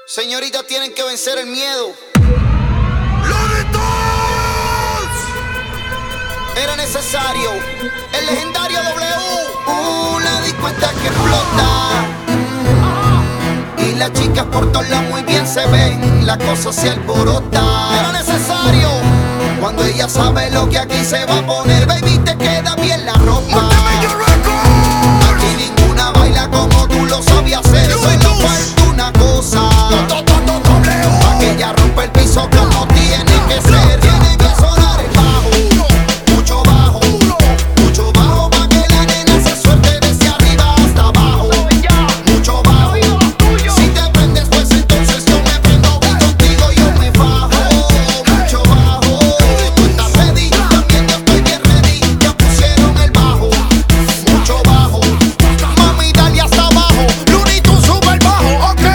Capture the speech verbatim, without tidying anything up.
Señoritas tienen que vencer el miedo. ¡Loritos! Era necesario. El legendario W. Uh, la disco está que explota. Mm. Y las chicas por todos lados muy bien se ven. La cosa se alborota. Era necesario. Cuando ella sabe lo que aquí se va a poner, baby.